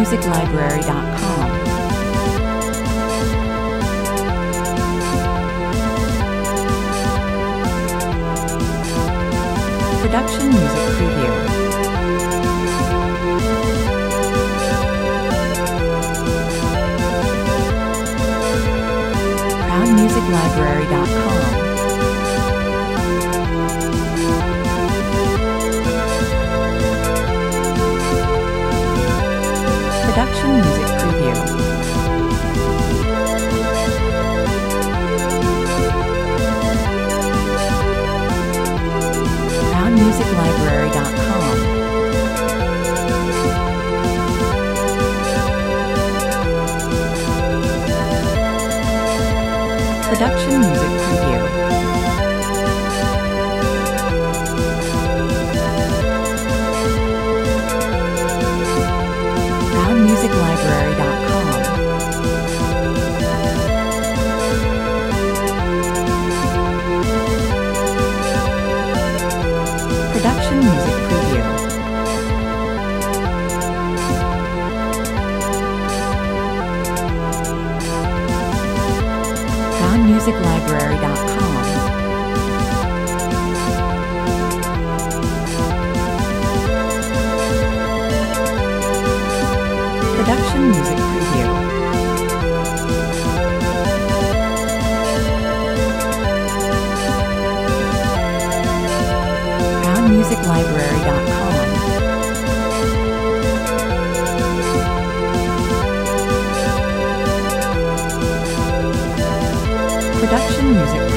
ProudMusicLibrary.com. Production Music Preview. ProudMusicLibrary.com. Production Music Preview. ProudMusicLibrary.com. Production Music Preview. ProudMusicLibrary.com. Production Music Preview. ProudMusicLibrary.com. Production Music Preview. ProudMusicLibrary.com. Production Music